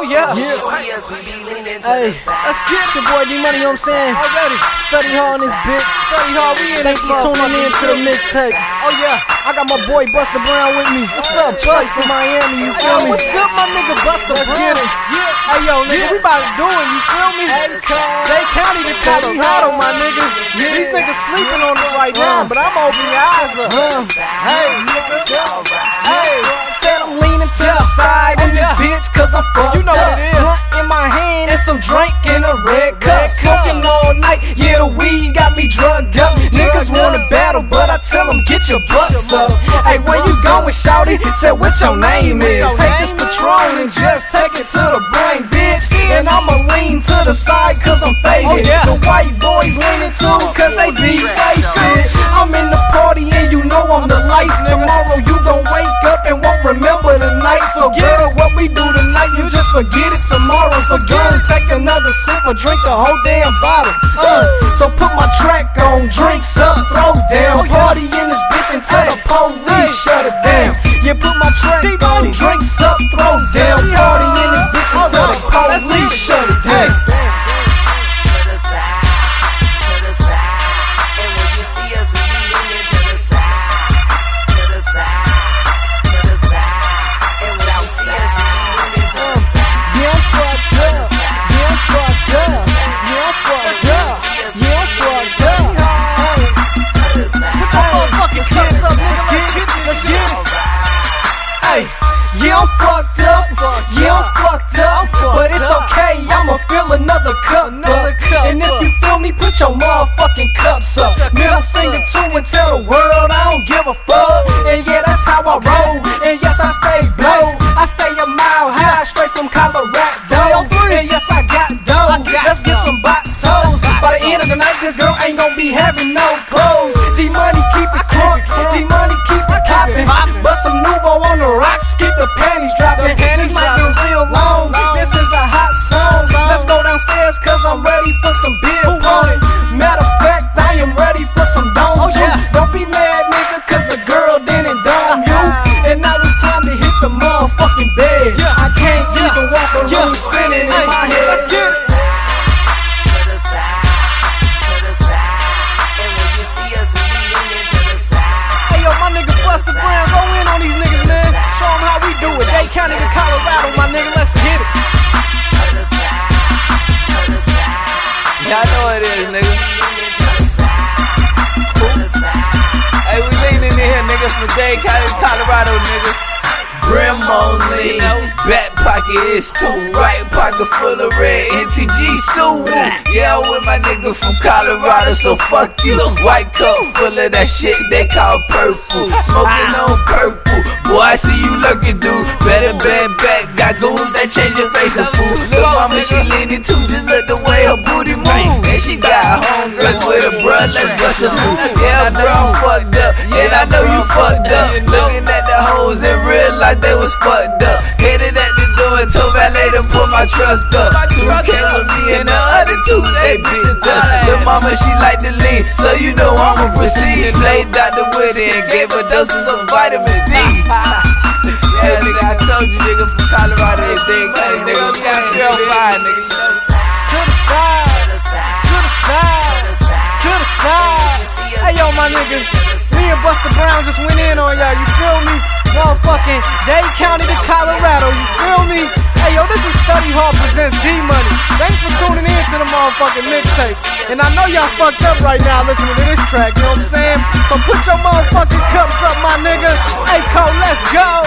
yeah. Hey, let's get your boy D Money, you know what I'm saying? Already. Study hard on this bitch. Study hard, we in. Thanks for tuning in to the mixtape. Oh yeah, I got my boy Busta Brown with me. What's up, Busta from Miami, you feel me? What's good, my nigga Busta Brown? Hey yo, nigga, we about to do it, you feel me? Dade County to Colorado, my nigga. These niggas sleeping on us right now, but I'm opening your eyes up. Hey, said I'm leaning to the side in this bitch, cause I'm fucked up. You know what it is. Blunt in my hand and some drink in a red cup. Smoking all night, yeah, the weed got me drugged up. Niggas wanna battle, but I tell them get your butts up. Hey, where you going, shawty? Said what your name is. Take this Patron and just take it to the brain, bitch. And I'ma lean to the side cause I'm faded. The white boys leaning too cause they be wasted. I'm in the party and you know I'm the life. Tomorrow you gon' wake up and won't remember the night. So girl, what we do tonight, you just forget it tomorrow. So girl, take another sip or drink the whole damn bottle. So put my track on, drinks up, throw down. Party in this bitch until the police shut it down. Yeah, put my track on, drinks up, throw down. Party in this bitch until the police shut it down. Yeah, I'm fucked up, but it's okay, I'ma fill another cup up. And if you feel me, put your motherfucking cups up. Middle finger too and tell the world I don't give a fuck. And yeah, that's how I roll, and yes, I stay blow. I stay a mile high, straight from Colorado. And yes, I got dough, let's get some bottles. By the end of the night, this girl ain't gon' be having no clothes. D-Money keep it crunk, D-Money keep it coppin'. But some Nuvo on the rocks, keep the panties dropping. This might be real long, this is a hot song. Let's go downstairs cause I'm ready for some beer pony. Matter of fact, I am ready for some dome too. Don't be mad nigga cause the girl didn't dome you. And now it's time to hit the motherfucking bed. I can't even walk a room spinning in my head. Let's get it. Busta Brown, go in on these niggas, man. Show them how we do it. Dade County to Colorado, my nigga, let's get it. Y'all know what it is, nigga. Hey, we leaning in here, niggas from Dade County to Colorado, nigga. Brim only, back pocket is too, right pocket full of red NTG suit. Yeah, I'm with my nigga from Colorado, so fuck you. White cup full of that shit they call purple, smoking on purple. Boy, I see you lurking, dude. Better bend back, got goons that change your face of food. Lil' mama, she leaning too, just let the way her booty move. And she got homegirls with her bruh, let's bust a move. Yeah, bro, I'm fucked up, and I know you fucked up. Looking at the hoes in real life, they was fucked up. Headed at the door and told valet to pull my truck up. Two came with me and the other two, they beat up. Lil' mama, she like to lean, so you know I'ma proceed. Played Dr. Woody and gave her doses of vitamin D. Yeah, nigga, I told you, nigga, from Colorado, they think, nigga, we got real fire, nigga. To the side, to the side, to the side. Hey, yo, my niggas, me and Busta Brown just went in on y'all, you feel me? Motherfucking Dade County to Colorado, you feel me? Hey, yo, this is Study Hard presents D-Money. Thanks for tuning in to the motherfucking mixtape. And I know y'all fucked up right now listening to this track, you know what I'm saying? So put your motherfucking cups up, my nigga. Hey, Cole, let's go.